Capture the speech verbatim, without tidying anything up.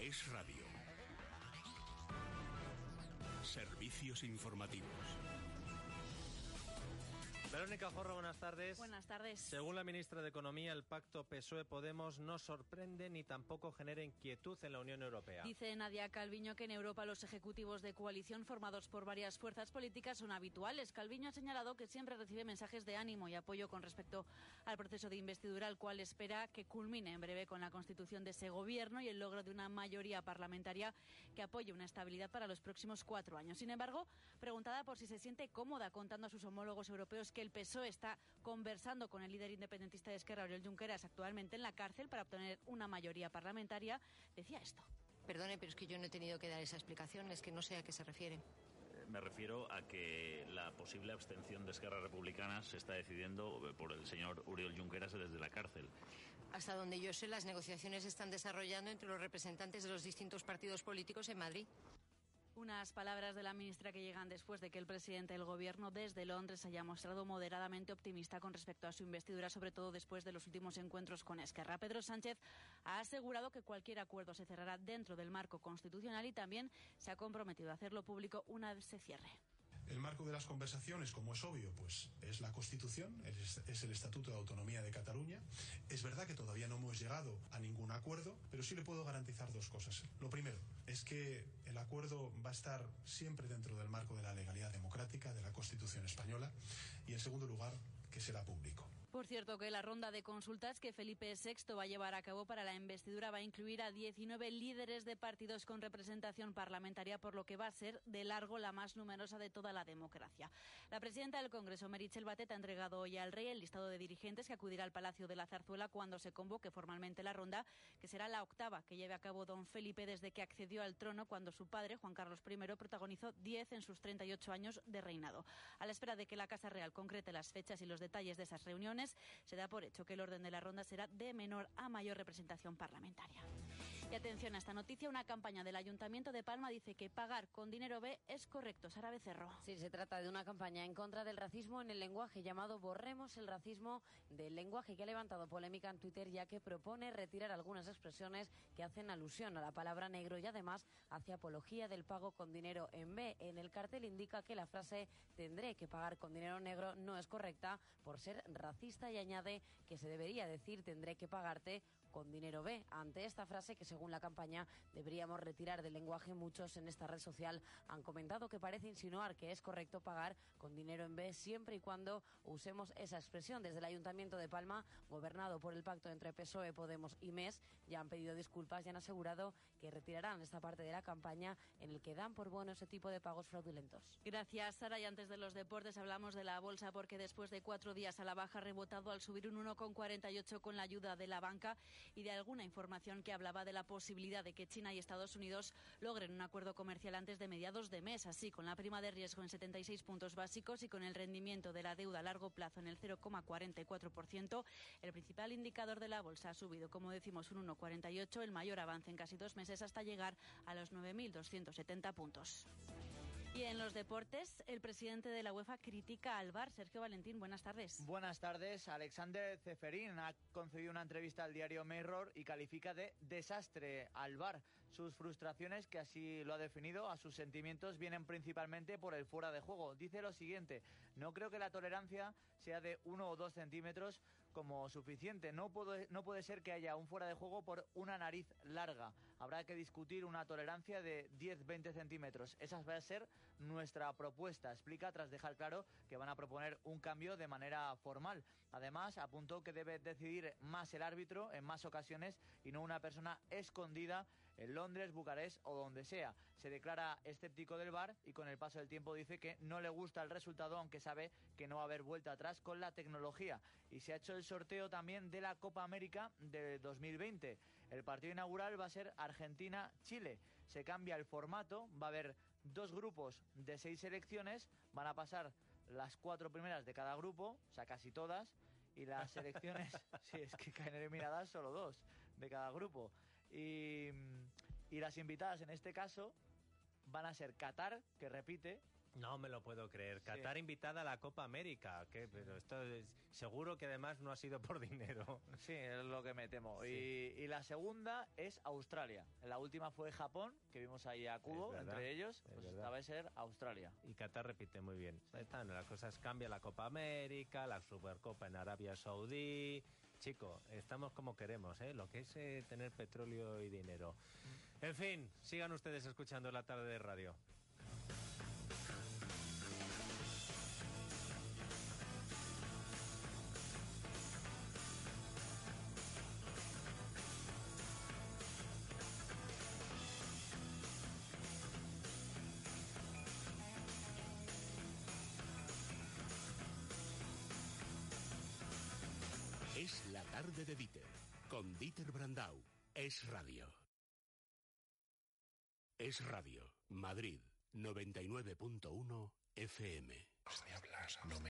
Es Radio. Servicios informativos. Verónica Jorro, buenas tardes. Buenas tardes. Según la ministra de Economía, el pacto P S O E-Podemos no sorprende ni tampoco genera inquietud en la Unión Europea. Dice Nadia Calviño que en Europa los ejecutivos de coalición formados por varias fuerzas políticas son habituales. Calviño ha señalado que siempre recibe mensajes de ánimo y apoyo con respecto al proceso de investidura, el cual espera que culmine en breve con la constitución de ese gobierno y el logro de una mayoría parlamentaria que apoye una estabilidad para los próximos cuatro años. Sin embargo, preguntada por si se siente cómoda contando a sus homólogos europeos que el P S O E está conversando con el líder independentista de Esquerra, Oriol Junqueras, actualmente en la cárcel para obtener una mayoría parlamentaria, decía esto. Perdone, pero es que yo no he tenido que dar esa explicación, es que no sé a qué se refiere. Me refiero a que la posible abstención de Esquerra Republicana se está decidiendo por el señor Oriol Junqueras desde la cárcel. Hasta donde yo sé, las negociaciones se están desarrollando entre los representantes de los distintos partidos políticos en Madrid. Unas palabras de la ministra que llegan después de que el presidente del Gobierno desde Londres haya mostrado moderadamente optimista con respecto a su investidura, sobre todo después de los últimos encuentros con Esquerra. Pedro Sánchez ha asegurado que cualquier acuerdo se cerrará dentro del marco constitucional y también se ha comprometido a hacerlo público una vez se cierre. El marco de las conversaciones, como es obvio, pues es la Constitución, es, es el Estatuto de Autonomía de Cataluña. Es verdad que todavía no hemos llegado a ningún acuerdo, pero sí le puedo garantizar dos cosas. Lo primero es que el acuerdo va a estar siempre dentro del marco de la legalidad democrática, de la Constitución española, y en segundo lugar, que será público. Por cierto, que la ronda de consultas que Felipe sexto va a llevar a cabo para la investidura va a incluir a diecinueve líderes de partidos con representación parlamentaria, por lo que va a ser de largo la más numerosa de toda la democracia. La presidenta del Congreso, Meritxell Batet, ha entregado hoy al rey el listado de dirigentes que acudirá al Palacio de la Zarzuela cuando se convoque formalmente la ronda, que será la octava que lleve a cabo don Felipe desde que accedió al trono cuando su padre, Juan Carlos primero, protagonizó diez en sus treinta y ocho años de reinado. A la espera de que la Casa Real concrete las fechas y los detalles de esas reuniones, se da por hecho que el orden de la ronda será de menor a mayor representación parlamentaria. Y atención a esta noticia, una campaña del Ayuntamiento de Palma dice que pagar con dinero B es correcto. Sara Becerro. Sí, se trata de una campaña en contra del racismo en el lenguaje llamado Borremos el racismo del lenguaje, que ha levantado polémica en Twitter ya que propone retirar algunas expresiones que hacen alusión a la palabra negro y además hace apología del pago con dinero en B. En el cartel indica que la frase tendré que pagar con dinero negro no es correcta por ser racista y añade que se debería decir tendré que pagarte con dinero B. Ante esta frase, que según la campaña deberíamos retirar del lenguaje, muchos en esta red social han comentado que parece insinuar que es correcto pagar con dinero en B siempre y cuando usemos esa expresión. Desde el Ayuntamiento de Palma, gobernado por el pacto entre P S O E, Podemos y M E S, ya han pedido disculpas y han asegurado que retirarán esta parte de la campaña en el que dan por bueno ese tipo de pagos fraudulentos. Gracias, Sara. Y antes de los deportes hablamos de la bolsa, porque después de cuatro días a la baja ha rebotado al subir un uno coma cuarenta y ocho con la ayuda de la banca y de alguna información que hablaba de la posibilidad de que China y Estados Unidos logren un acuerdo comercial antes de mediados de mes. Así, con la prima de riesgo en setenta y seis puntos básicos y con el rendimiento de la deuda a largo plazo en el cero coma cuarenta y cuatro por ciento, el principal indicador de la bolsa ha subido, como decimos, un uno coma cuarenta y ocho, el mayor avance en casi dos meses hasta llegar a los nueve mil doscientos setenta puntos. Y en los deportes, el presidente de la UEFA critica al V A R. Sergio Valentín, buenas tardes. Buenas tardes. Alexander Ceferín ha concedido una entrevista al diario Mirror y califica de desastre al V A R. Sus frustraciones, que así lo ha definido, a sus sentimientos vienen principalmente por el fuera de juego. Dice lo siguiente: no creo que la tolerancia sea de uno o dos centímetros como suficiente. No puede, no puede ser que haya un fuera de juego por una nariz larga. Habrá que discutir una tolerancia de diez a veinte centímetros. Esa va a ser nuestra propuesta, explica, tras dejar claro que van a proponer un cambio de manera formal. Además, apuntó que debe decidir más el árbitro en más ocasiones y no una persona escondida en Londres, Bucarest o donde sea. Se declara escéptico del V A R y con el paso del tiempo dice que no le gusta el resultado, aunque sabe que no va a haber vuelta atrás con la tecnología. Y se ha hecho el sorteo también de la Copa América de dos mil veinte. El partido inaugural va a ser Argentina-Chile. Se cambia el formato, va a haber dos grupos de seis selecciones, van a pasar las cuatro primeras de cada grupo, o sea, casi todas, y las selecciones, si es que caen eliminadas, solo dos de cada grupo. Y, y las invitadas en este caso van a ser Qatar, que repite, No me lo puedo creer. Qatar Sí. invitada a la Copa América. ¿Qué? Pero esto es, seguro que además no ha sido por dinero. Sí, es lo que me temo. Sí. Y, y la segunda es Australia. La última fue Japón, que vimos ahí a Kubo, Es verdad, entre ellos. es Pues verdad. esta va a ser Australia. Y Qatar repite muy bien. Están las cosas, cambia la Copa América, la Supercopa en Arabia Saudí. Chico, estamos como queremos, ¿eh? Lo que es eh, tener petróleo y dinero. En fin, sigan ustedes escuchando La Tarde de Radio. Es La Tarde de Dieter, con Dieter Brandau. Es Radio. Es Radio, Madrid, noventa y nueve punto uno F M. Las nieblas no me